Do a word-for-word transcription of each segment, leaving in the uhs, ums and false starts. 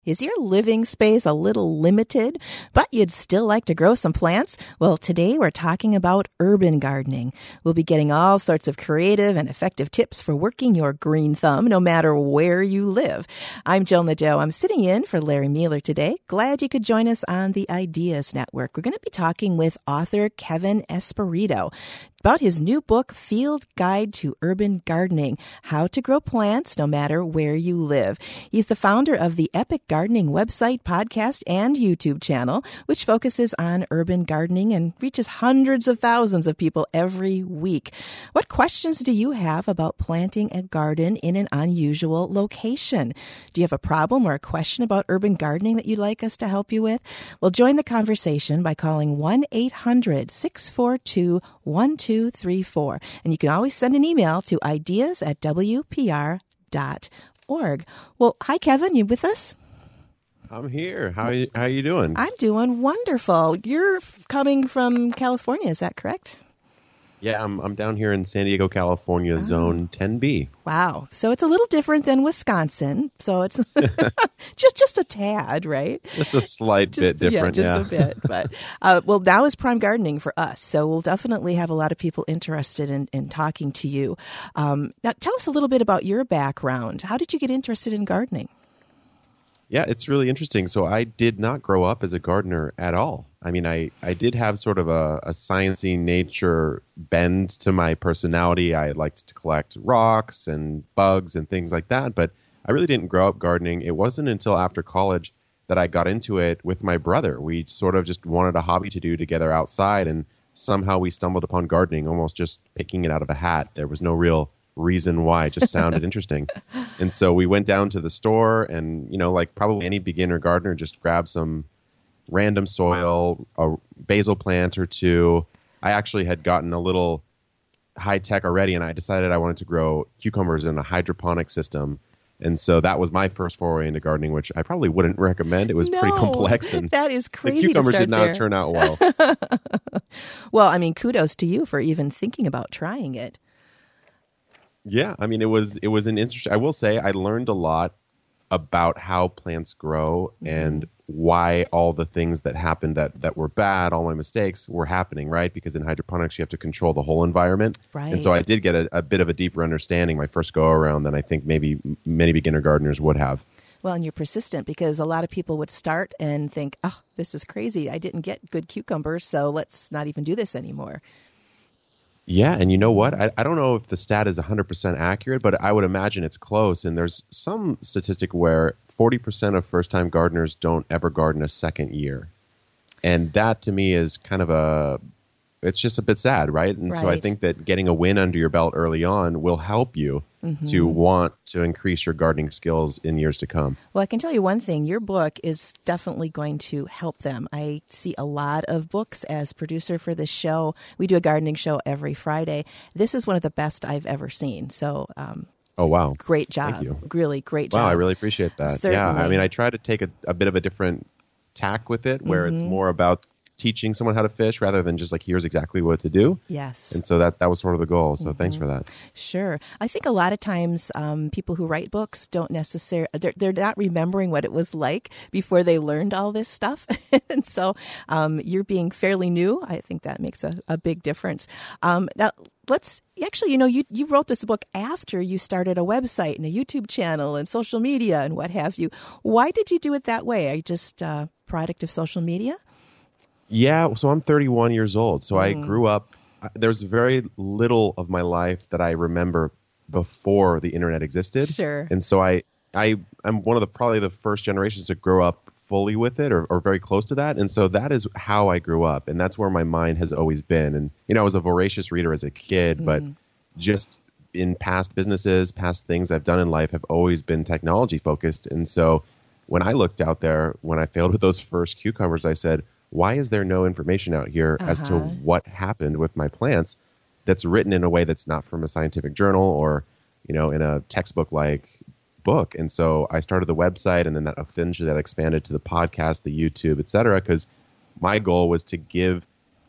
Is your living space a little limited, but you'd still like to grow some plants? Well, today we're talking about urban gardening. We'll be getting all sorts of creative and effective tips for working your green thumb, no matter where you live. I'm Jill Nadeau. I'm sitting in for Larry Mueller today. Glad you could join us on the Ideas Network. We're going to be talking with author Kevin Esposito about his new book, Field Guide to Urban Gardening, How to Grow Plants No Matter Where You Live. He's the founder of the Epic Gardening website, podcast, and YouTube channel, which focuses on urban gardening and reaches hundreds of thousands of people every week. What questions do you have about planting a garden in an unusual location? Do you have a problem or a question about urban gardening that you'd like us to help you with? Well, join the conversation by calling one eight hundred six four two one two three four. And you can always send an email to ideas at w p r dot org. Well, hi, Kevin. You with us? I'm here. How are you, how are you doing? I'm doing wonderful. You're f- coming from California, is that correct? Yeah, I'm I'm down here in San Diego, California, oh. Zone ten B. Wow. So it's a little different than Wisconsin. So it's just just a tad, right? Just a slight just, bit different, yeah. Just yeah. a bit. But, uh, well, now is prime gardening for us. So we'll definitely have a lot of people interested in, in talking to you. Um, now, tell us a little bit about your background. How did you get interested in gardening? Yeah, it's really interesting. So I did not grow up as a gardener at all. I mean, I, I did have sort of a, a sciencey nature bend to my personality. I liked to collect rocks and bugs and things like that, but I really didn't grow up gardening. It wasn't until after college that I got into it with my brother. We sort of just wanted a hobby to do together outside, and somehow we stumbled upon gardening, almost just picking it out of a hat. There was no real reason why. It just sounded interesting. And so we went down to the store and, you know, like probably any beginner gardener, just grab some random soil, a basil plant or two. I actually had gotten a little high tech already, and I decided I wanted to grow cucumbers in a hydroponic system. And so that was my first foray into gardening, which I probably wouldn't recommend. It was no, pretty complex, and that is crazy. The cucumbers to start did not there. turn out well. Well, I mean, kudos to you for even thinking about trying it. Yeah, I mean, it was it was an interesting. I will say I learned a lot about how plants grow mm-hmm. and why all the things that happened that, that were bad, all my mistakes were happening, right? Because in hydroponics, you have to control the whole environment. Right. And so I did get a, a bit of a deeper understanding my first go around than I think maybe many beginner gardeners would have. Well, and you're persistent, because a lot of people would start and think, oh, this is crazy. I didn't get good cucumbers, so let's not even do this anymore. Yeah, and you know what? I, I don't know if the stat is one hundred percent accurate, but I would imagine it's close. And there's some statistic where forty percent of first-time gardeners don't ever garden a second year. And that, to me, is kind of a... It's just a bit sad, right? And right. So I think that getting a win under your belt early on will help you mm-hmm. to want to increase your gardening skills in years to come. Well, I can tell you one thing. Your book is definitely going to help them. I see a lot of books as producer for this show. We do a gardening show every Friday. This is one of the best I've ever seen. So, um, oh, wow. Great job. Thank you. Really great job. Wow, I really appreciate that. Certainly. Yeah, I mean, I try to take a, a bit of a different tack with it, where mm-hmm. it's more about teaching someone how to fish rather than just like, here's exactly what to do. Yes. And so that, that was sort of the goal. So mm-hmm. thanks for that. Sure. I think a lot of times um, people who write books don't necessarily, they're, they're not remembering what it was like before they learned all this stuff. And so um, you're being fairly new. I think that makes a, a big difference. Um, now, let's actually, you know, you, you wrote this book after you started a website and a YouTube channel and social media and what have you. Why did you do it that way? Are you just a product of social media? Yeah, so I'm thirty-one years old. So mm. I grew up, there's very little of my life that I remember before the internet existed. Sure. And so I, I, I'm one of the probably the first generations to grow up fully with it or, or very close to that. And so that is how I grew up. And that's where my mind has always been. And, you know, I was a voracious reader as a kid, mm. but just in past businesses, past things I've done in life have always been technology focused. And so when I looked out there, when I failed with those first cucumbers, I said, why is there no information out here uh-huh. as to what happened with my plants that's written in a way that's not from a scientific journal or, you know, in a textbook-like book? And so I started the website, and then that eventually that expanded to the podcast, the YouTube, et cetera, because my goal was to give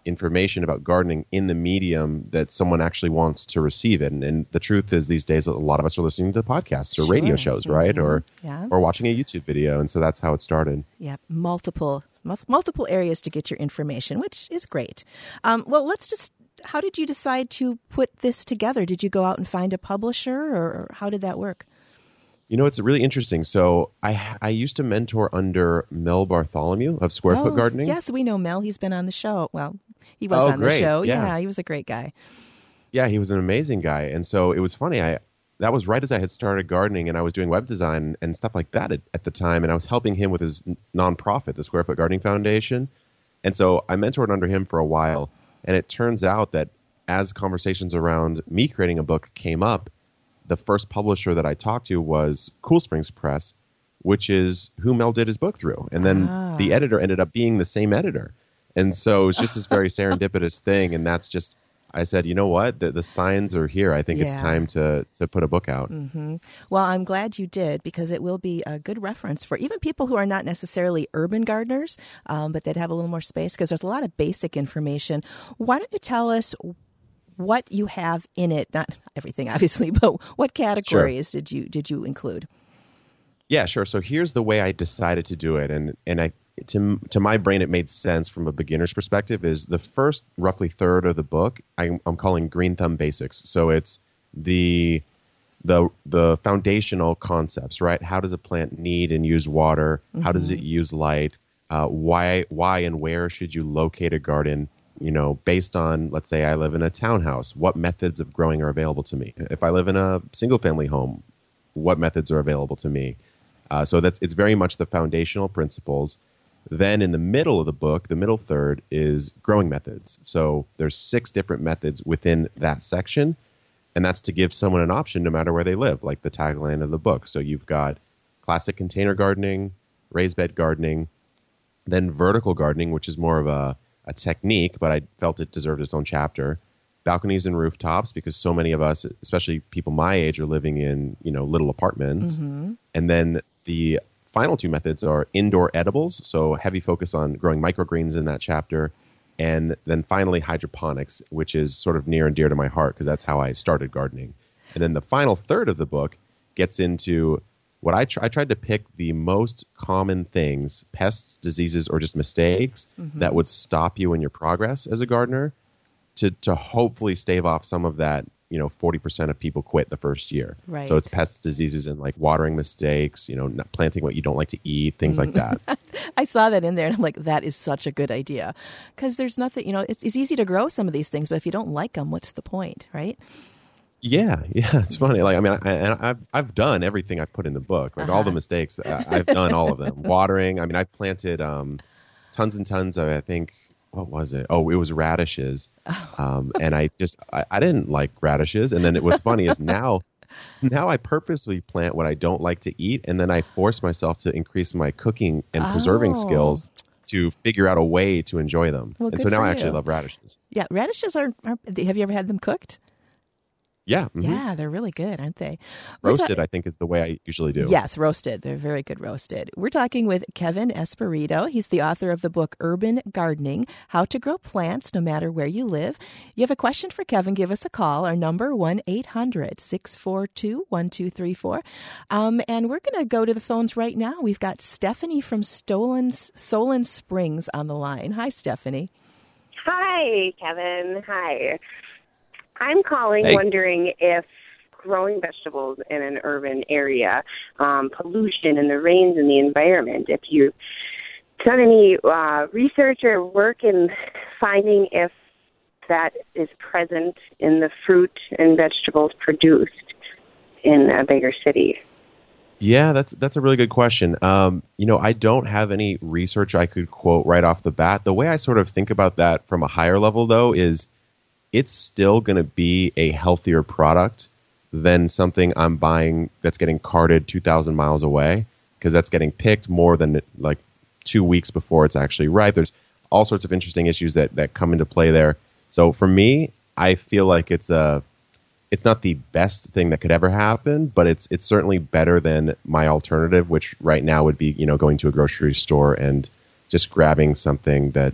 information about gardening in the medium that someone actually wants to receive it. And, and the truth is, these days, a lot of us are listening to podcasts or Sure. radio shows, right? Mm-hmm. Or Yeah. or watching a YouTube video. And so that's how it started. Yeah, multiple mul- multiple areas to get your information, which is great. Um, well, let's just. How did you decide to put this together? Did you go out and find a publisher, or, or how did that work? You know, it's really interesting. So I I used to mentor under Mel Bartholomew of Square Foot Oh, Gardening. yes, we know Mel. He's been on the show. Well, he was Oh, on great. the show. Yeah. he was a great guy. Yeah, he was an amazing guy. And so it was funny. I that was right as I had started gardening, and I was doing web design and stuff like that at, at the time. And I was helping him with his n- nonprofit, the Square Foot Gardening Foundation. And so I mentored under him for a while. And it turns out that as conversations around me creating a book came up, the first publisher that I talked to was Cool Springs Press, which is who Mel did his book through. And then Ah. the editor ended up being the same editor. And so it was just this very serendipitous thing. And that's just, I said, you know what? The, the signs are here. I think it's Yeah. time to, to put a book out. hmm Well, I'm glad you did, because it will be a good reference for even people who are not necessarily urban gardeners, um, but they'd have a little more space, because there's a lot of basic information. Why don't you tell us what you have in it? Not everything, obviously, but what categories did you did you include? Yeah, sure. So here's the way I decided to do it, and and I to to my brain it made sense from a beginner's perspective. Is the first roughly third of the book I, I'm calling Green Thumb Basics. So it's the the the foundational concepts, right? How does a plant need and use water? Mm-hmm. How does it use light? Uh, why why and where should you locate a garden? You know, based on, let's say I live in a townhouse, what methods of growing are available to me? If I live in a single family home, what methods are available to me? Uh, so that's it's very much the foundational principles. Then in the middle of the book, the middle third is growing methods. So there's six different methods within that section, and that's to give someone an option no matter where they live, like the tagline of the book. So you've got classic container gardening, raised bed gardening, then vertical gardening, which is more of a a technique, but I felt it deserved its own chapter. Balconies and rooftops, because so many of us, especially people my age, are living in, you know, little apartments. Mm-hmm. And then the final two methods are indoor edibles, so heavy focus on growing microgreens in that chapter. And then finally hydroponics, which is sort of near and dear to my heart because that's how I started gardening. And then the final third of the book gets into what I, tr- I tried to pick the most common things, pests, diseases, or just mistakes mm-hmm. that would stop you in your progress as a gardener to, to hopefully stave off some of that, you know, forty percent of people quit the first year. Right. So it's pests, diseases, and like watering mistakes, you know, not planting what you don't like to eat, things mm-hmm. like that. I saw that in there and I'm like, that is such a good idea. Because there's nothing, you know, it's, it's easy to grow some of these things, but if you don't like them, what's the point, right? Yeah, yeah, it's funny. Like, I mean, I, and I've I've done everything I've put in the book, like uh-huh. all the mistakes. I, I've done all of them. Watering. I mean, I've planted um, tons and tons of. I think what was it? Oh, it was radishes. Um, and I just I, I didn't like radishes. And then it, what's funny is now now I purposely plant what I don't like to eat, and then I force myself to increase my cooking and preserving oh. skills to figure out a way to enjoy them. Well, and so now you. I actually love radishes. Yeah, radishes are, are. Have you ever had them cooked? Yeah. Mm-hmm. Yeah, they're really good, aren't they? Roasted, ta- I think, is the way I usually do. Yes, roasted. They're very good roasted. We're talking with Kevin Espirito. He's the author of the book Urban Gardening, How to Grow Plants No Matter Where You Live. You have a question for Kevin, give us a call. Our number, one eight hundred six four two one two three four. Um, and we're going to go to the phones right now. We've got Stephanie from Stolen, Solon Springs on the line. Hi, Stephanie. Hi, Kevin. Hi. I'm calling hey. wondering if growing vegetables in an urban area, um, pollution and the rains in the environment, if you've done any uh, research or work in finding if that is present in the fruit and vegetables produced in a bigger city. Yeah, that's that's a really good question. Um, you know, I don't have any research I could quote right off the bat. The way I sort of think about that from a higher level, though, is it's still going to be a healthier product than something I'm buying that's getting carted two thousand miles away, because that's getting picked more than like two weeks before it's actually ripe. There's all sorts of interesting issues that, that come into play there. So for me, I feel like it's a it's not the best thing that could ever happen, but it's it's certainly better than my alternative, which right now would be, you know, going to a grocery store and just grabbing something that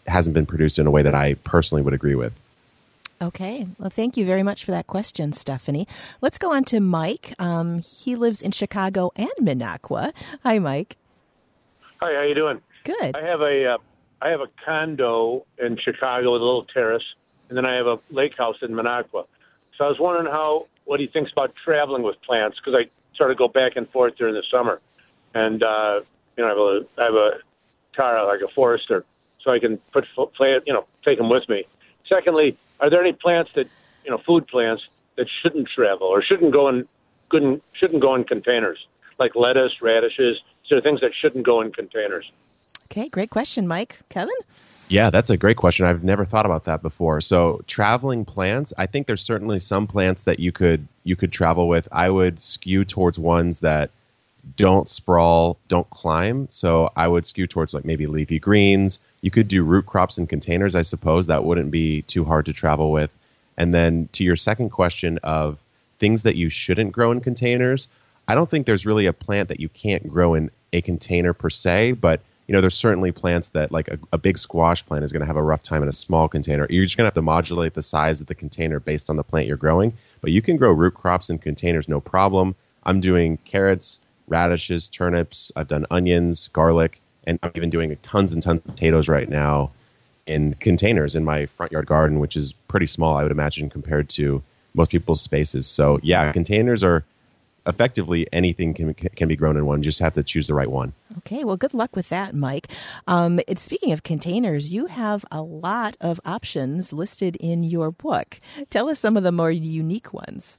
hasn't been produced in a way that I personally would agree with. Okay. Well, thank you very much for that question, Stephanie. Let's go on to Mike. Um, he lives in Chicago and Minocqua. Hi, Mike. Hi, how you doing? Good. I have a uh, I have a condo in Chicago with a little terrace, and then I have a lake house in Minocqua. So I was wondering how what he thinks about traveling with plants, because I sort of go back and forth during the summer, and uh, you know I have a I have a car like a Forester, so I can put plant you know take them with me. Secondly, are there any plants that, you know, food plants that shouldn't travel or shouldn't go in, couldn't, shouldn't go in containers, like lettuce, radishes? Is there things that shouldn't go in containers? Okay, great question, Mike. Kevin? Yeah, that's a great question. I've never thought about that before. So traveling plants, I think there's certainly some plants that you could you could travel with. I would skew towards ones that don't sprawl, don't climb. So I would skew towards like maybe leafy greens. You could do root crops in containers, I suppose. That wouldn't be too hard to travel with. And then to your second question of things that you shouldn't grow in containers, I don't think there's really a plant that you can't grow in a container per se, but you know, there's certainly plants that like a, a big squash plant is going to have a rough time in a small container. You're just going to have to modulate the size of the container based on the plant you're growing. But you can grow root crops in containers, no problem. I'm doing carrots, radishes, turnips. I've done onions, garlic, and I'm even doing tons and tons of potatoes right now in containers in my front yard garden, which is pretty small, I would imagine, compared to most people's spaces. So yeah, containers are effectively anything can can be grown in one. You just have to choose the right one. Okay, well, good luck with that, Mike. Um, it's, speaking of containers, you have a lot of options listed in your book. Tell us some of the more unique ones.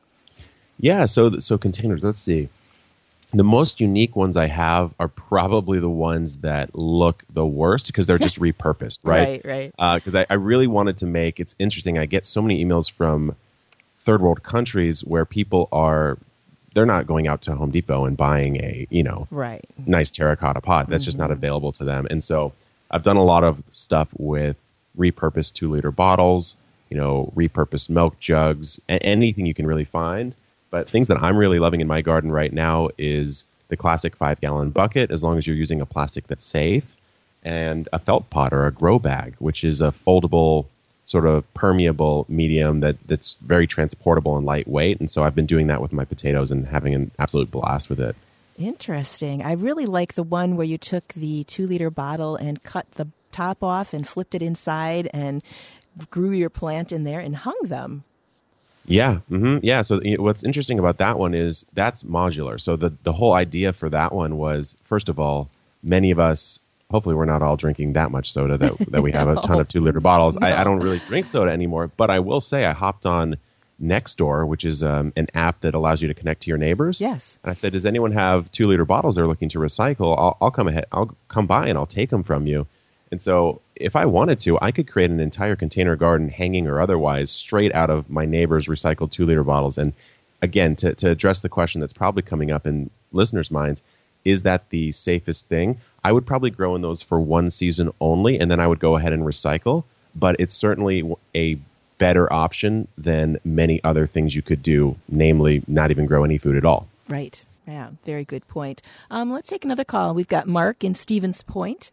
Yeah, so so containers. Let's see. The most unique ones I have are probably the ones that look the worst because they're just repurposed, right? Right, right. Because uh, I, I really wanted to make, it's interesting, I get so many emails from third world countries where people are, they're not going out to Home Depot and buying a, you know, right. nice terracotta pot. That's mm-hmm. just not available to them. And so I've done a lot of stuff with repurposed two liter bottles, you know, repurposed milk jugs, a- anything you can really find. But things that I'm really loving in my garden right now is the classic five-gallon bucket, as long as you're using a plastic that's safe, and a felt pot or a grow bag, which is a foldable, sort of permeable medium that, that's very transportable and lightweight. And so I've been doing that with my potatoes and having an absolute blast with it. Interesting. I really like the one where you took the two-liter bottle and cut the top off and flipped it inside and grew your plant in there and hung them. Yeah, mm-hmm, yeah. So what's interesting about that one is that's modular. So the, the whole idea for that one was, first of all, many of us, hopefully we're not all drinking that much soda that that we have no. a ton of two-liter bottles. No. I, I don't really drink soda anymore, but I will say I hopped on Nextdoor, which is um, an app that allows you to connect to your neighbors. Yes. And I said, does anyone have two-liter bottles they're looking to recycle? I'll, I'll come ahead. I'll come by and I'll take them from you. And so if I wanted to, I could create an entire container garden, hanging or otherwise, straight out of my neighbor's recycled two-liter bottles. And again, to, to address the question that's probably coming up in listeners' minds, is that the safest thing? I would probably grow in those for one season only, and then I would go ahead and recycle. But it's certainly a better option than many other things you could do, namely not even grow any food at all. Right. Yeah, very good point. Um, let's take another call. We've got Mark in Stevens Point.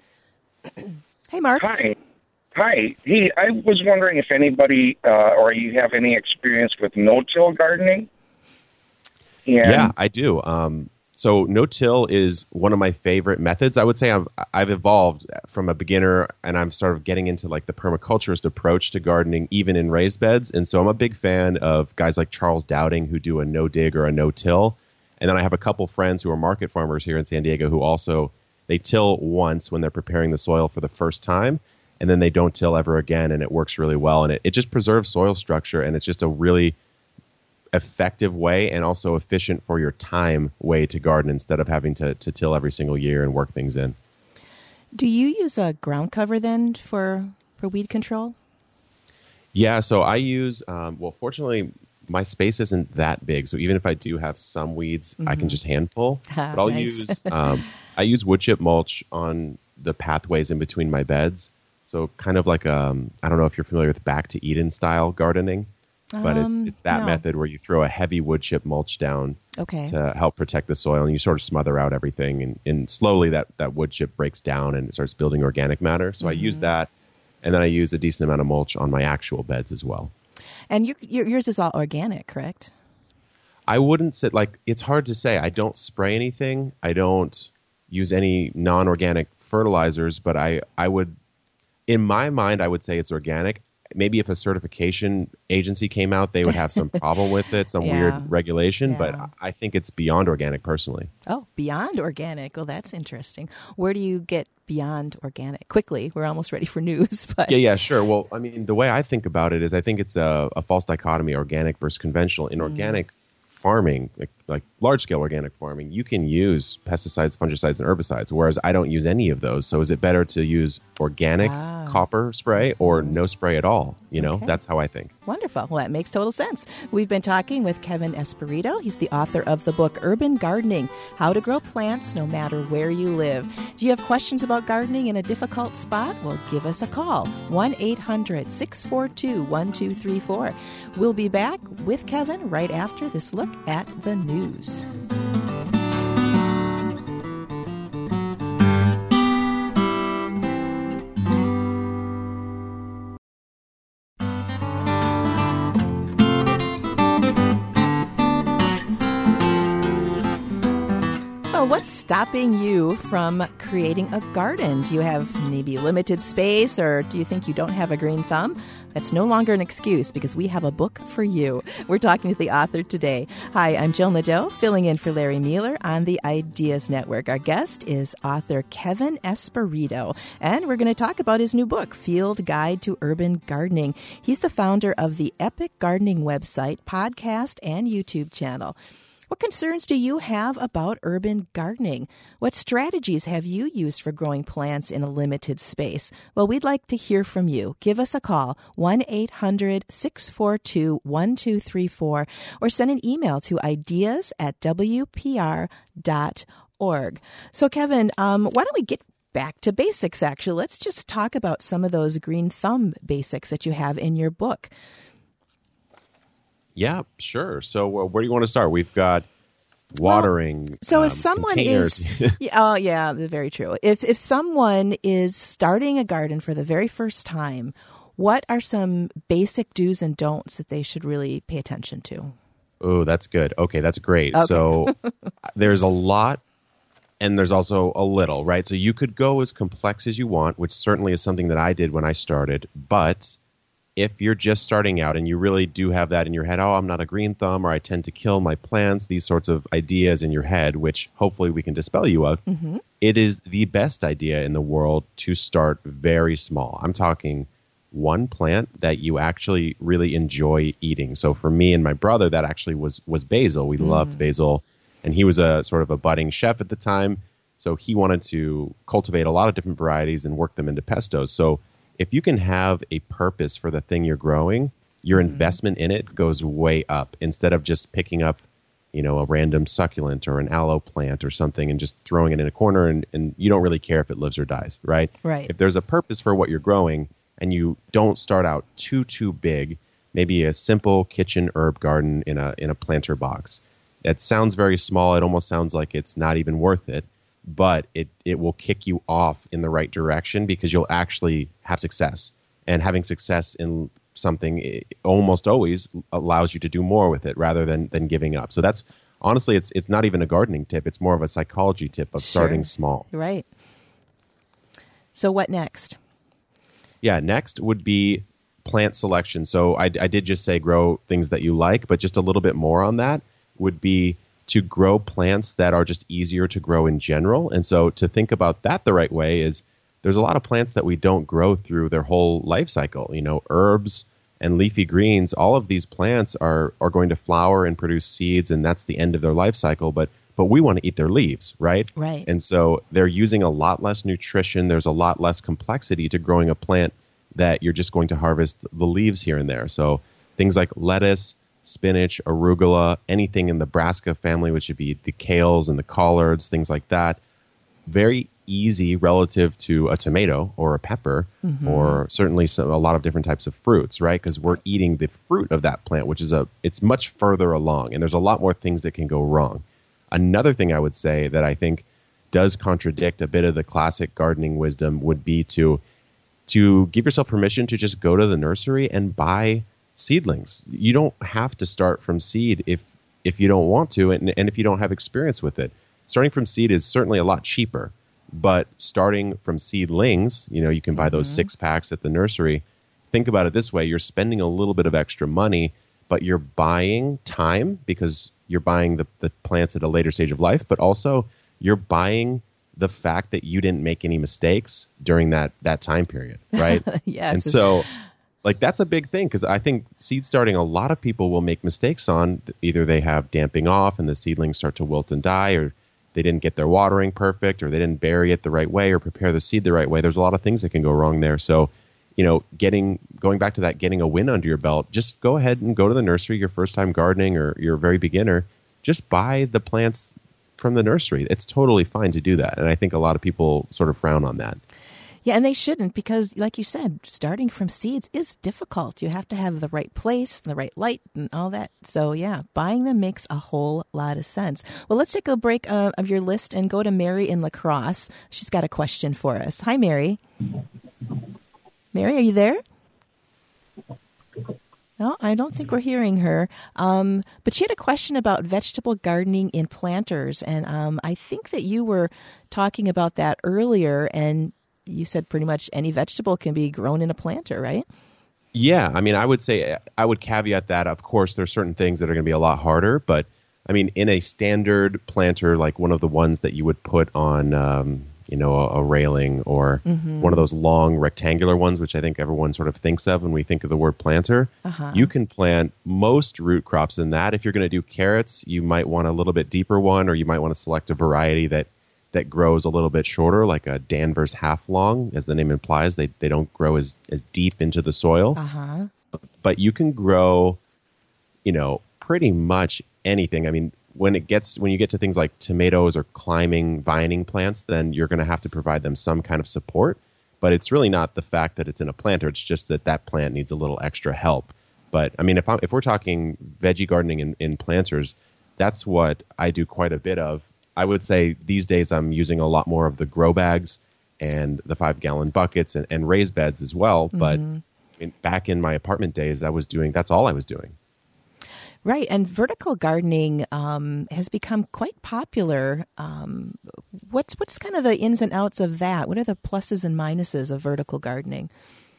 Hey, Mark. Hi. Hi. Hey, I was wondering if anybody uh, or you have any experience with no-till gardening? And yeah, I do. Um, so no-till is one of my favorite methods. I would say I've, I've evolved from a beginner, and I'm sort of getting into like the permaculturist approach to gardening, even in raised beds. And so I'm a big fan of guys like Charles Dowding, who do a no-dig or a no-till. And then I have a couple friends who are market farmers here in San Diego who also, they till once when they're preparing the soil for the first time, and then they don't till ever again, and it works really well. And it, it just preserves soil structure, and it's just a really effective way and also efficient for your time way to garden instead of having to, to till every single year and work things in. Do you use a ground cover then for, for weed control? Yeah, so I use, um, well, fortunately, my space isn't that big, so even if I do have some weeds, mm-hmm. I can just handful. Ah, but I'll nice. use um, I use wood chip mulch on the pathways in between my beds. So kind of like um, I don't know if you're familiar with Back to Eden style gardening. But Um, it's it's that no. method where you throw a heavy wood chip mulch down Okay. to help protect the soil, and you sort of smother out everything, and, and slowly that, that wood chip breaks down and it starts building organic matter. So I use that, and then I use a decent amount of mulch on my actual beds as well. And your, your, yours is all organic, correct? I wouldn't sit like it's hard to say. I don't spray anything. I don't use any non-organic fertilizers, but I, I would, in my mind, I would say it's organic. Maybe if a certification agency came out, they would have some problem with it, some Yeah. weird regulation, Yeah. but I think it's beyond organic personally. Oh, beyond organic. Well, that's interesting. Where do you get beyond organic? Quickly, we're almost ready for news. But Yeah, yeah, sure. Well, I mean, the way I think about it is I think it's a, a false dichotomy, organic versus conventional. In organic farming, like, like large-scale organic farming, you can use pesticides, fungicides, and herbicides, whereas I don't use any of those. So is it better to use organic Ah. copper spray or no spray at all? You know, Okay. that's how I think. Wonderful. Well, that makes total sense. We've been talking with Kevin Espirito. He's the author of the book Urban Gardening, How to Grow Plants No Matter Where You Live. Do you have questions about gardening in a difficult spot? Well, give us a call, one eight hundred six four two one two three four. We'll be back with Kevin right after this look at the news. Well, what's stopping you from creating a garden? Do you have maybe limited space, or do you think you don't have a green thumb? That's no longer an excuse, because we have a book for you. We're talking to the author today. Hi, I'm Jill Nadeau, filling in for Larry Mueller on the Ideas Network. Our guest is author Kevin Espirito, and we're going to talk about his new book, Field Guide to Urban Gardening. He's the founder of the Epic Gardening website, podcast, and YouTube channel. What concerns do you have about urban gardening? What strategies have you used for growing plants in a limited space? Well, we'd like to hear from you. Give us a call, one eight hundred six four two one two three four, or send an email to ideas at w p r dot org. So, Kevin, um, why don't we get back to basics, actually? Let's just talk about some of those green thumb basics that you have in your book. Yeah, sure. So uh, where do you want to start? We've got watering. So if um, someone containers. is, yeah, oh yeah, very true. If if someone is starting a garden for the very first time, what are some basic do's and don'ts that they should really pay attention to? Oh, that's good. Okay, that's great. Okay. So there's a lot, and there's also a little, right? So you could go as complex as you want, which certainly is something that I did when I started. But if you're just starting out and you really do have that in your head, oh, I'm not a green thumb, or I tend to kill my plants, these sorts of ideas in your head, which hopefully we can dispel you of, Mm-hmm. it is the best idea in the world to start very small. I'm talking one plant that you actually really enjoy eating. So for me and my brother, that actually was was basil. We Mm. loved basil, and he was a sort of a budding chef at the time. So he wanted to cultivate a lot of different varieties and work them into pestos. So if you can have a purpose for the thing you're growing, your Mm-hmm. investment in it goes way up, instead of just picking up, you know, a random succulent or an aloe plant or something and just throwing it in a corner, and, and you don't really care if it lives or dies, right? Right. If there's a purpose for what you're growing and you don't start out too, too big, maybe a simple kitchen herb garden in a in a planter box. It sounds very small. It almost sounds like it's not even worth it, but it, it will kick you off in the right direction, because you'll actually have success. And having success in something, it almost always allows you to do more with it rather than, than giving up. So that's, honestly, it's it's not even a gardening tip. It's more of a psychology tip of starting Sure. small. Right. So what next? Yeah, next would be plant selection. So I, I did just say grow things that you like, but just a little bit more on that would be to grow plants that are just easier to grow in general. And so to think about that the right way is, there's a lot of plants that we don't grow through their whole life cycle. You know, herbs and leafy greens, all of these plants are are going to flower and produce seeds, and that's the end of their life cycle. But but we want to eat their leaves, right? Right. And so they're using a lot less nutrition. There's a lot less complexity to growing a plant that you're just going to harvest the leaves here and there. So things like lettuce, spinach, arugula, anything in the brassica family, which would be the kales and the collards, things like that. Very easy relative to a tomato or a pepper, mm-hmm. or certainly some, a lot of different types of fruits, right? Because we're eating the fruit of that plant, which is a it's much further along, and there's a lot more things that can go wrong. Another thing I would say that I think does contradict a bit of the classic gardening wisdom would be to to give yourself permission to just go to the nursery and buy seedlings. You don't have to start from seed if if you don't want to, and, and if you don't have experience with it. Starting from seed is certainly a lot cheaper, but starting from seedlings, you know, you can buy those mm-hmm. six packs at the nursery. Think about it this way. You're spending a little bit of extra money, but you're buying time because you're buying the, the plants at a later stage of life, but also you're buying the fact that you didn't make any mistakes during that, that time period, right? Yes. And so, like, that's a big thing because I think seed starting, a lot of people will make mistakes on. Either they have damping off and the seedlings start to wilt and die, or they didn't get their watering perfect, or they didn't bury it the right way or prepare the seed the right way. There's a lot of things that can go wrong there. So, you know, getting going back to that, getting a win under your belt, just go ahead and go to the nursery, your first time gardening or you're a very beginner, just buy the plants from the nursery. It's totally fine to do that. And I think a lot of people sort of frown on that. Yeah, and they shouldn't because, like you said, starting from seeds is difficult. You have to have the right place, the right light, and all that. So, yeah, buying them makes a whole lot of sense. Well, let's take a break uh, of your list and go to Mary in La Crosse. She's got a question for us. Hi, Mary. Mary, are you there? No, I don't think we're hearing her. Um, but she had a question about vegetable gardening in planters. And um, I think that you were talking about that earlier, and you said pretty much any vegetable can be grown in a planter, right? Yeah. I mean, I would say, I would caveat that. Of course, there's certain things that are going to be a lot harder. But, I mean, in a standard planter, like one of the ones that you would put on, um, you know, a, a railing or mm-hmm. one of those long rectangular ones, which I think everyone sort of thinks of when we think of the word planter, uh-huh. you can plant most root crops in that. If you're going to do carrots, you might want a little bit deeper one, or you might want to select a variety that that grows a little bit shorter, like a Danvers half long, as the name implies. They they don't grow as, as deep into the soil. Uh-huh. But you can grow, you know, pretty much anything. I mean, when it gets when you get to things like tomatoes or climbing, vining plants, then you're going to have to provide them some kind of support. But it's really not the fact that it's in a planter. It's just that that plant needs a little extra help. But I mean, if I'm, if we're talking veggie gardening in, in planters, that's what I do quite a bit of. I would say these days I'm using a lot more of the grow bags and the five gallon buckets and, and raised beds as well. Mm-hmm. But I mean, back in my apartment days, I was doing, that's all I was doing. Right. And vertical gardening um, has become quite popular. Um, what's, what's kind of the ins and outs of that? What are the pluses and minuses of vertical gardening?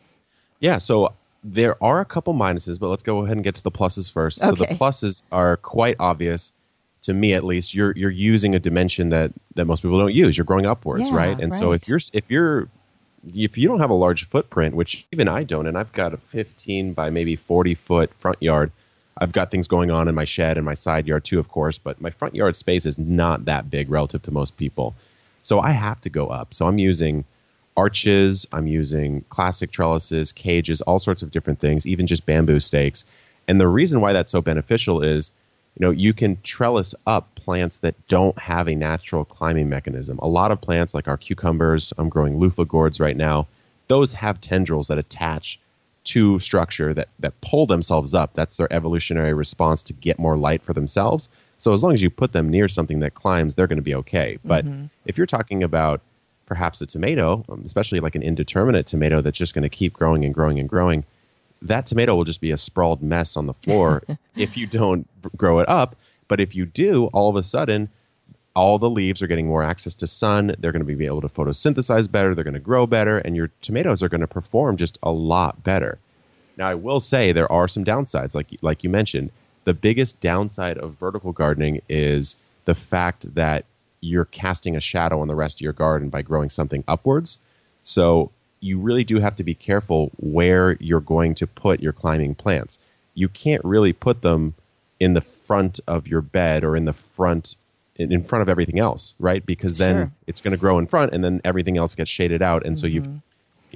Yeah. So there are a couple minuses, but let's go ahead and get to the pluses first. Okay. So the pluses are quite obvious. To me, at least, you're you're using a dimension that, that most people don't use. You're growing upwards, yeah, right? And right. so if you're if you're if you don't have a large footprint, which even I don't, and I've got a fifteen by maybe forty foot front yard. I've got things going on in my shed and my side yard too, of course, but my front yard space is not that big relative to most people. So I have to go up. So I'm using arches, I'm using classic trellises, cages, all sorts of different things, even just bamboo stakes. And the reason why that's so beneficial is, you know, you can trellis up plants that don't have a natural climbing mechanism. A lot of plants, like our cucumbers, I'm growing loofah gourds right now, those have tendrils that attach to structure that, that pull themselves up. That's their evolutionary response to get more light for themselves. So as long as you put them near something that climbs, they're going to be okay. But mm-hmm. if you're talking about perhaps a tomato, especially like an indeterminate tomato that's just going to keep growing and growing and growing, that tomato will just be a sprawled mess on the floor if you don't grow it up. But if you do, all of a sudden, all the leaves are getting more access to sun. They're going to be able to photosynthesize better. They're going to grow better. And your tomatoes are going to perform just a lot better. Now, I will say there are some downsides, like like you mentioned. The biggest downside of vertical gardening is the fact that you're casting a shadow on the rest of your garden by growing something upwards. So you really do have to be careful where you're going to put your climbing plants. You can't really put them in the front of your bed or in the front, in front of everything else, right? Because then Sure. it's going to grow in front and then everything else gets shaded out. And mm-hmm. so you've, you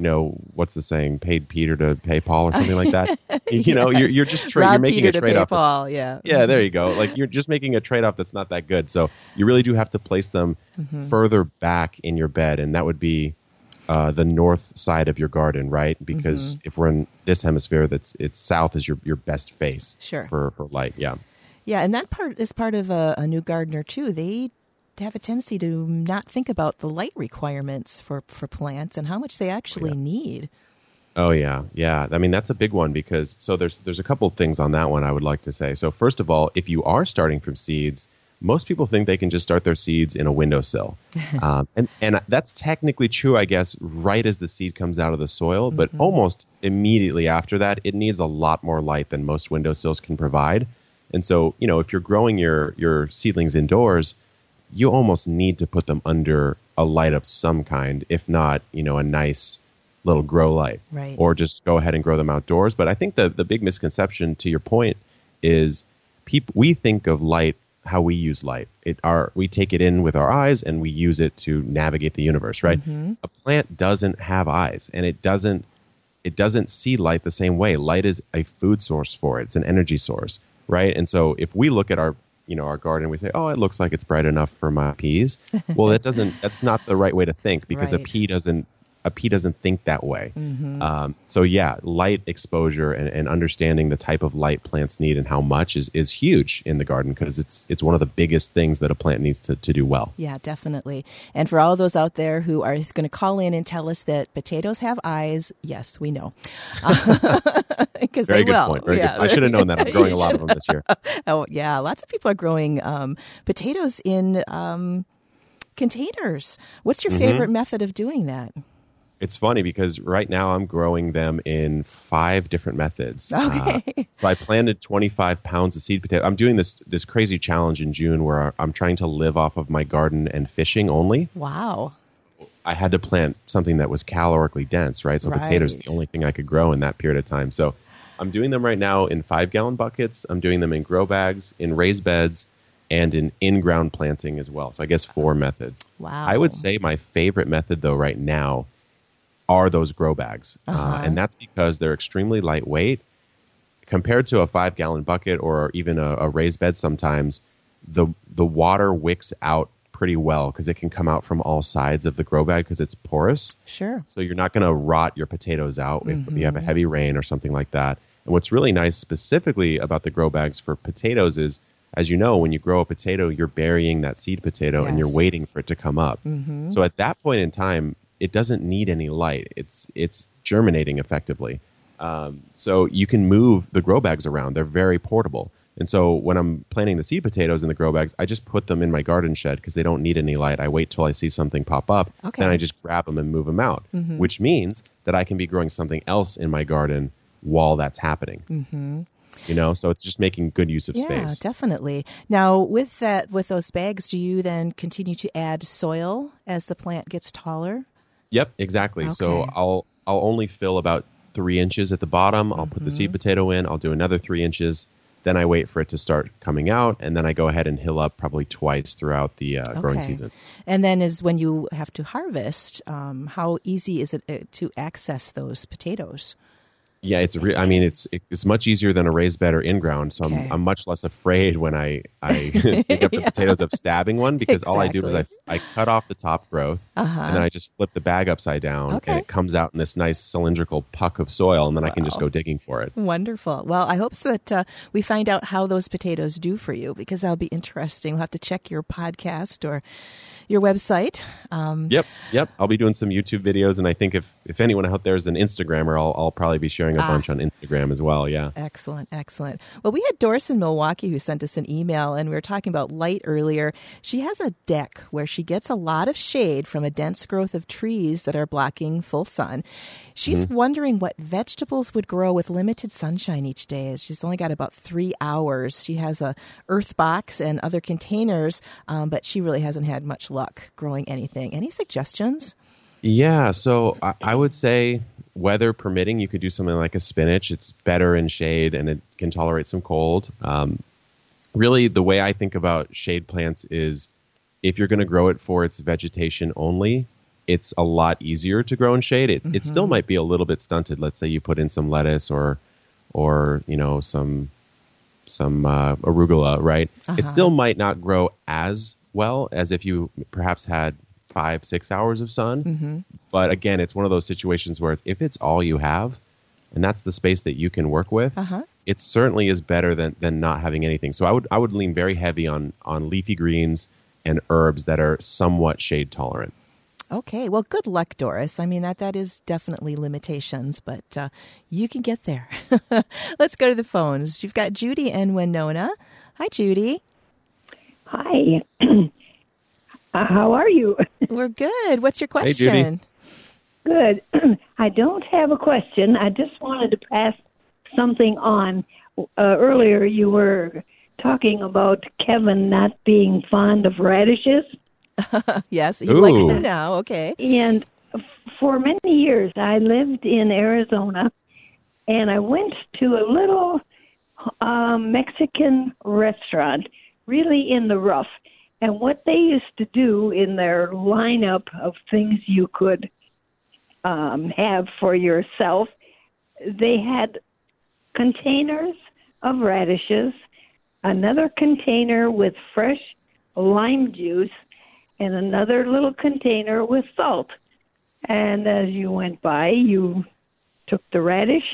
you know, what's the saying? Paid Peter to pay Paul or something like that. You yes. know, you're, you're just tra- Rob you're making Peter a trade to pay off. Paul, yeah. Yeah, there you go. Like you're just making a trade off that's not that good. So you really do have to place them mm-hmm. further back in your bed, and that would be uh, the north side of your garden, right? Because mm-hmm. if we're in this hemisphere, that's it's south is your, your best face sure. for, for light. Yeah. Yeah, and that part is part of a, a new gardener too. They have a tendency to not think about the light requirements for, for plants and how much they actually yeah. need. Oh yeah, yeah. I mean that's a big one because so there's there's a couple of things on that one I would like to say. So first of all, if you are starting from seeds, most people think they can just start their seeds in a windowsill, um, and and that's technically true, I guess, right as the seed comes out of the soil. But mm-hmm. almost immediately after that, it needs a lot more light than most windowsills can provide. And so you know if you're growing your your seedlings indoors, you almost need to put them under a light of some kind, if not, you know, a nice little grow light, right. or just go ahead and grow them outdoors. But I think the, the big misconception, to your point, is people we think of light how we use light. It our we take it in with our eyes and we use it to navigate the universe, right? Mm-hmm. A plant doesn't have eyes, and it doesn't it doesn't see light the same way. Light is a food source for it. It's an energy source, right? And so if we look at our you know, our garden, we say, oh, it looks like it's bright enough for my peas. Well, that doesn't, that's not the right way to think because right. a pea doesn't, a pea doesn't think that way. Mm-hmm. Um, so yeah, light exposure and, and understanding the type of light plants need and how much is, is huge in the garden because it's, it's one of the biggest things that a plant needs to, to do well. Yeah, definitely. And for all of those out there who are going to call in and tell us that potatoes have eyes, yes, we know. Because Very they good will. point. Very yeah. good. I should have known that. I'm growing a lot of them this year. Oh, yeah. Lots of people are growing um, potatoes in um, containers. What's your favorite mm-hmm. method of doing that? It's funny because right now I'm growing them in five different methods. Okay. Uh, so I planted twenty-five pounds of seed potato. I'm doing this this crazy challenge in June where I'm trying to live off of my garden and fishing only. Wow. I had to plant something that was calorically dense, right? So right. potatoes are the only thing I could grow in that period of time. So I'm doing them right now in five-gallon buckets. I'm doing them in grow bags, in raised beds, and in in-ground planting as well. So I guess four methods. Wow. I would say my favorite method, though, right now are those grow bags. Uh-huh. Uh, and that's because they're extremely lightweight. Compared to a five-gallon bucket or even a, a raised bed sometimes, the the water wicks out pretty well because it can come out from all sides of the grow bag because it's porous. Sure. So you're not going to rot your potatoes out if mm-hmm. you have a heavy rain or something like that. And what's really nice specifically about the grow bags for potatoes is, as you know, when you grow a potato, you're burying that seed potato yes. and you're waiting for it to come up. Mm-hmm. So at that point in time, it doesn't need any light. It's it's germinating effectively. Um, so you can move the grow bags around. They're very portable. And so when I'm planting the seed potatoes in the grow bags, I just put them in my garden shed because they don't need any light. I wait till I see something pop up. Okay. Then I just grab them and move them out, mm-hmm. which means that I can be growing something else in my garden while that's happening. Mm-hmm. You know, so it's just making good use of yeah, space. Yeah, definitely. Now, with that, with those bags, do you then continue to add soil as the plant gets taller? Yep, exactly. Okay. So I'll I'll only fill about three inches at the bottom. I'll mm-hmm. put the seed potato in. I'll do another three inches. Then I wait for it to start coming out, and then I go ahead and hill up probably twice throughout the uh, okay. growing season. And then is when you have to harvest, um, how easy is it to access those potatoes? Yeah, it's. Re- I mean, it's it's much easier than a raised bed or in ground. So okay. I'm I'm much less afraid when I I pick up the yeah. potatoes of stabbing one because exactly. all I do is I I cut off the top growth uh-huh. and then I just flip the bag upside down okay. and it comes out in this nice cylindrical puck of soil and then wow. I can just go digging for it. Wonderful. Well, I hope so that uh, we find out how those potatoes do for you because that'll be interesting. We'll have to check your podcast or your website. Um, yep, yep. I'll be doing some YouTube videos, and I think if, if anyone out there is an Instagrammer, I'll I'll probably be sharing a ah. bunch on Instagram as well. Yeah. Excellent, excellent. Well, we had Doris in Milwaukee who sent us an email, and we were talking about light earlier. She has a deck where she gets a lot of shade from a dense growth of trees that are blocking full sun. She's mm-hmm. wondering what vegetables would grow with limited sunshine each day. She's only got about three hours. She has a earth box and other containers, um, but she really hasn't had much luck growing anything. Any suggestions? Yeah, so I, I would say weather permitting, you could do something like a spinach. It's better in shade and it can tolerate some cold. Um, really, the way I think about shade plants is if you're going to grow it for its vegetation only, it's a lot easier to grow in shade. It Mm-hmm. it still might be a little bit stunted. Let's say you put in some lettuce or or you know some some uh, arugula, right? Uh-huh. It still might not grow as well as if you perhaps had five, six hours of sun. Mm-hmm. But again, it's one of those situations where it's if it's all you have, and that's the space that you can work with, Uh-huh. it certainly is better than, than not having anything. So I would I would lean very heavy on on leafy greens and herbs that are somewhat shade tolerant. Okay, well, good luck, Doris. I mean, that that is definitely limitations, but uh, you can get there. Let's go to the phones. You've got Judy and Winona. Hi, Judy. Hi. uh, how are you? We're good. What's your Hey, Judy. question? Good. I don't have a question. I just wanted to pass something on. Uh, earlier, you were talking about Kevin not being fond of radishes. Yes, he Ooh. likes them now. Okay. And f- for many years, I lived in Arizona, and I went to a little um, Mexican restaurant, really in the rough. And what they used to do in their lineup of things you could um, have for yourself, they had containers of radishes, another container with fresh lime juice, and another little container with salt. And as you went by, you took the radish,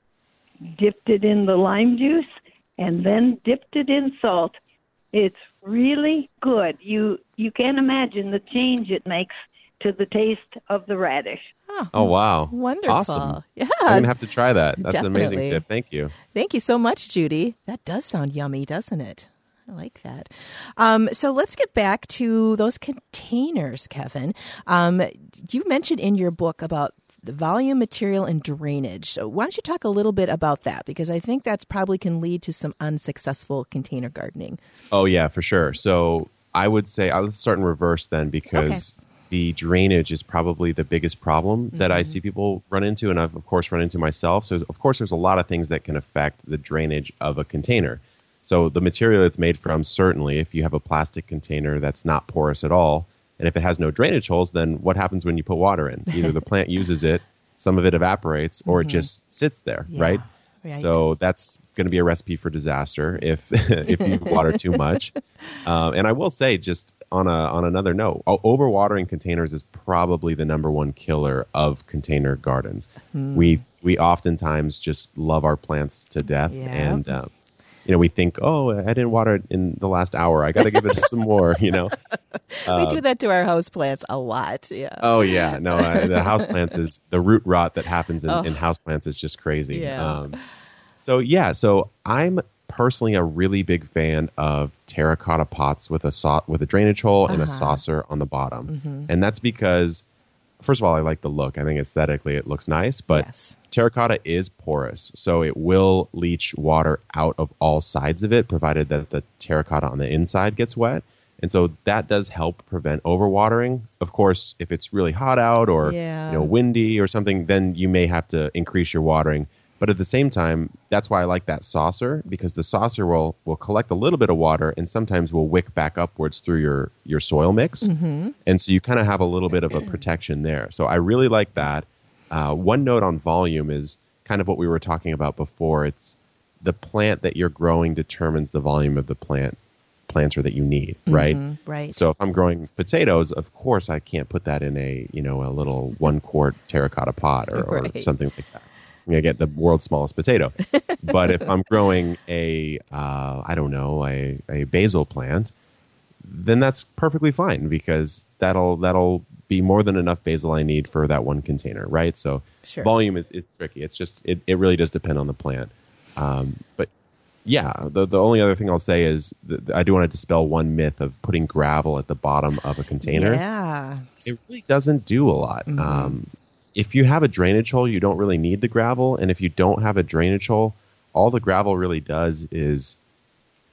dipped it in the lime juice, and then dipped it in salt. It's really good. You you can't imagine the change it makes to the taste of the radish. Oh, wow. Wonderful. Awesome. Yeah. I'm going to have to try that. That's an amazing Definitely. tip. Thank you. Thank you so much, Judy. That does sound yummy, doesn't it? I like that. Um, so let's get back to those containers, Kevin. Um, you mentioned in your book about the volume, material, and drainage. So why don't you talk a little bit about that? Because I think that's probably can lead to some unsuccessful container gardening. Oh, yeah, for sure. So I would say, I'll start in reverse then, because Okay. the drainage is probably the biggest problem that Mm-hmm. I see people run into, and I've, of course, run into myself. So, of course, there's a lot of things that can affect the drainage of a container. So the material it's made from, certainly, if you have a plastic container that's not porous at all, and if it has no drainage holes, then what happens when you put water in? Either the plant uses it, some of it evaporates, or it just sits there, Yeah, right? right. So that's going to be a recipe for disaster if if you water too much. Um, and I will say, just on a on another note, o- overwatering containers is probably the number one killer of container gardens. Hmm. We we oftentimes just love our plants to death, Yeah. and um, you know we think, oh, I didn't water it in the last hour. I got to give it some more. You know. we do that to our houseplants a lot. Yeah. Oh yeah, no, I, the houseplants is the root rot that happens in, Oh. in houseplants is just crazy. Yeah. Um, so yeah, so I'm personally a really big fan of terracotta pots with a sau- with a drainage hole and a Uh-huh. saucer on the bottom, and that's because, first of all, I like the look. I think aesthetically it looks nice, but Yes. terracotta is porous, so it will leach water out of all sides of it, provided that the terracotta on the inside gets wet. And so that does help prevent overwatering. Of course, if it's really hot out or Yeah. you know windy or something, then you may have to increase your watering. But at the same time, that's why I like that saucer, because the saucer will will collect a little bit of water and sometimes will wick back upwards through your, your soil mix. Mm-hmm. And so you kind of have a little bit of a protection there. So I really like that. Uh, one note on volume is kind of what we were talking about before. It's the plant that you're growing determines the volume of the plant planter that you need, right? Mhm, right. So if I'm growing potatoes, of course I can't put that in a, you know, a little one quart terracotta pot or, or Right. something like that. I'm gonna get the world's smallest potato. But if I'm growing a, uh, I don't know, a, a basil plant, then that's perfectly fine, because that'll that'll be more than enough basil I need for that one container, right? So Sure. volume is, is tricky. It's just it, it really does depend on the plant. Um, but yeah, the the only other thing I'll say is that I do want to dispel one myth of putting gravel at the bottom of a container. Yeah. It really doesn't do a lot. Mhm. Um, if you have a drainage hole, you don't really need the gravel. And if you don't have a drainage hole, all the gravel really does is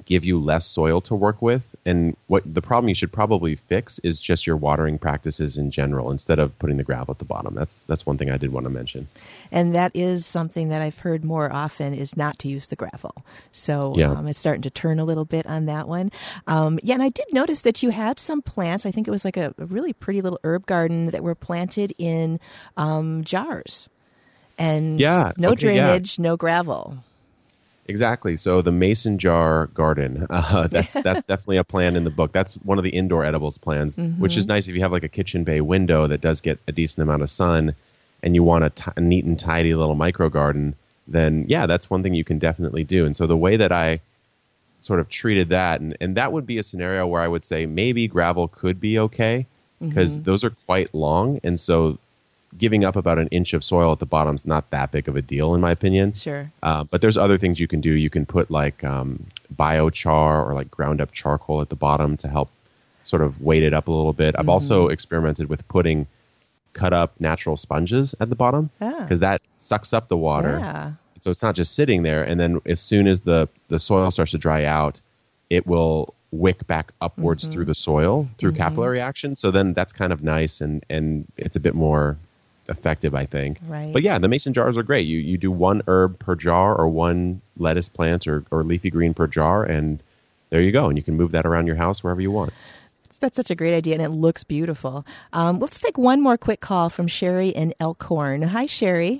give you less soil to work with. And what the problem you should probably fix is just your watering practices in general instead of putting the gravel at the bottom. That's that's one thing I did want to mention. And that is something that I've heard more often is not to use the gravel. So yeah. um, it's starting to turn a little bit on that one. Um, yeah, and I did notice that you had some plants. I think it was like a, a really pretty little herb garden that were planted in um, jars. And yeah, no okay, drainage, yeah. no gravel. Exactly. So the mason jar garden, uh, that's that's definitely a plan in the book. That's one of the indoor edibles plans, mm-hmm. which is nice if you have like a kitchen bay window that does get a decent amount of sun and you want a, t- a neat and tidy little micro garden, then yeah, that's one thing you can definitely do. And so the way that I sort of treated that, and, and that would be a scenario where I would say maybe gravel could be okay because mm-hmm. those are quite long. And so giving up about an inch of soil at the bottom is not that big of a deal, in my opinion. Sure. Uh, but there's other things you can do. You can put like um, biochar or like ground up charcoal at the bottom to help sort of weight it up a little bit. I've mm-hmm. also experimented with putting cut up natural sponges at the bottom because ah. that sucks up the water. Yeah. So it's not just sitting there. And then as soon as the, the soil starts to dry out, it will wick back upwards mm-hmm. through the soil through mm-hmm. capillary action. So then that's kind of nice and, and it's a bit more effective, I think. Right. But yeah, the mason jars are great. You you do one herb per jar or one lettuce plant or, or leafy green per jar, and there you go. And you can move that around your house wherever you want. That's such a great idea, and it looks beautiful. Um, let's take one more quick call from Sherry in Elkhorn. Hi, Sherry.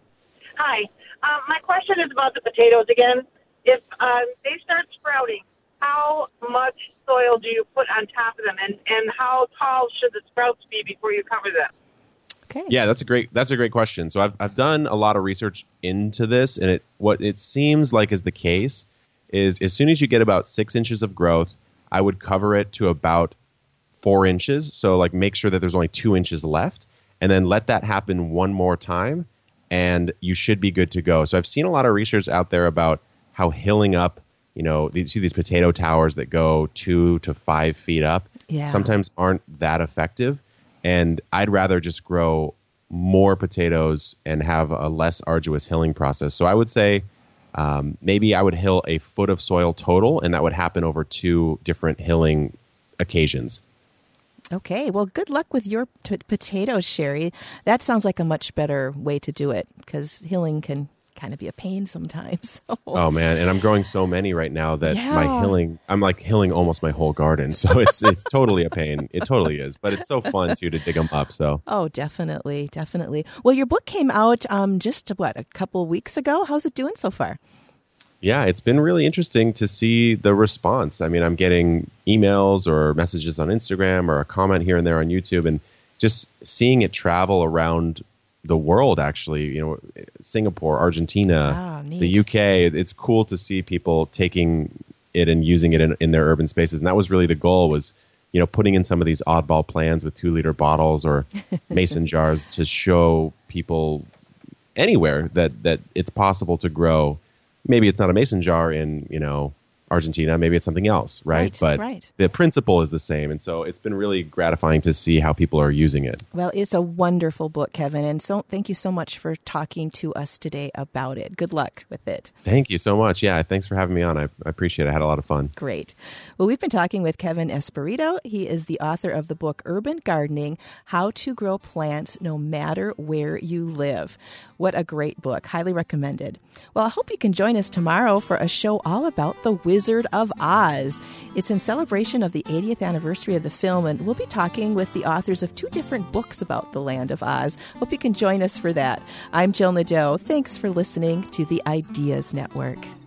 Hi. Um, my question is about the potatoes again. If um, they start sprouting, how much soil do you put on top of them, and, and how tall should the sprouts be before you cover them? Okay. Yeah, that's a great that's a great question. So I've I've done a lot of research into this, and it what it seems like is the case is as soon as you get about six inches of growth, I would cover it to about four inches. So like make sure that there's only two inches left, and then let that happen one more time, and you should be good to go. So I've seen a lot of research out there about how hilling up, you know, you see these potato towers that go two to five feet up, yeah. sometimes aren't that effective. And I'd rather just grow more potatoes and have a less arduous hilling process. So I would say um, maybe I would hill a foot of soil total, and that would happen over two different hilling occasions. Okay. Well, good luck with your t- potatoes, Sherry. That sounds like a much better way to do it because hilling can kind of be a pain sometimes. So. Oh man, and I'm growing so many right now that yeah. my hilling, I'm like hilling almost my whole garden. So it's it's totally a pain. It totally is, but it's so fun too to dig them up. So oh, definitely, definitely. Well, your book came out um, just what a couple weeks ago. How's it doing so far? Yeah, it's been really interesting to see the response. I mean, I'm getting emails or messages on Instagram or a comment here and there on YouTube, and just seeing it travel around the world, actually, you know, Singapore, Argentina, oh, the U K. It's cool to see people taking it and using it in, in their urban spaces. And that was really the goal, was, you know, putting in some of these oddball plans with two liter bottles or mason jars to show people anywhere that, that it's possible to grow. Maybe it's not a mason jar in, you know, Argentina, maybe it's something else, right? Right, but right. the principle is the same. And so it's been really gratifying to see how people are using it. Well, it's a wonderful book, Kevin. And so thank you so much for talking to us today about it. Good luck with it. Thank you so much. Yeah, thanks for having me on. I, I appreciate it. I had a lot of fun. Great. Well, we've been talking with Kevin Espirito. He is the author of the book Urban Gardening, How to Grow Plants No Matter Where You Live. What a great book. Highly recommended. Well, I hope you can join us tomorrow for a show all about the Wizard of Oz. It's in celebration of the eightieth anniversary of the film, and we'll be talking with the authors of two different books about the Land of Oz. Hope you can join us for that. I'm Jill Nadeau. Thanks for listening to the Ideas Network.